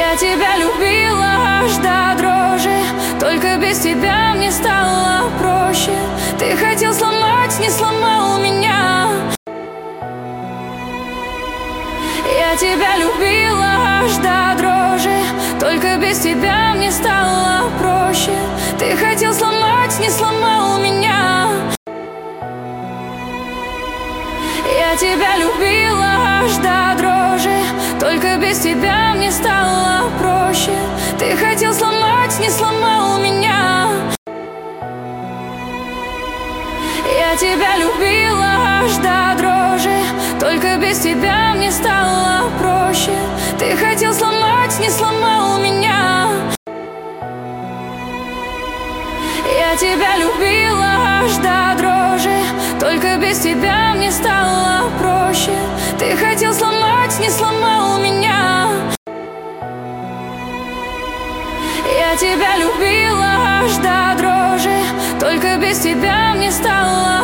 Я тебя любила аж до дрожи, только без тебя мне стало проще. Ты хотел сломать, не сломал меня. Я тебя любила аж до дрожи, только без тебя мне стало проще. Ты хотел сломать, не сломал меня. Я тебя любила аж до дрожи, только без тебя мне стало проще. Ты хотел сломать, не сломал меня. Я тебя любила аж до дрожи, только без тебя мне стало проще. Ты хотел сломать, не сломал меня. Я тебя любила аж до дрожи, только без тебя мне стало проще. Ты хотел сломать, не сломал меня. Я тебя любила аж до дрожи, только без тебя мне стало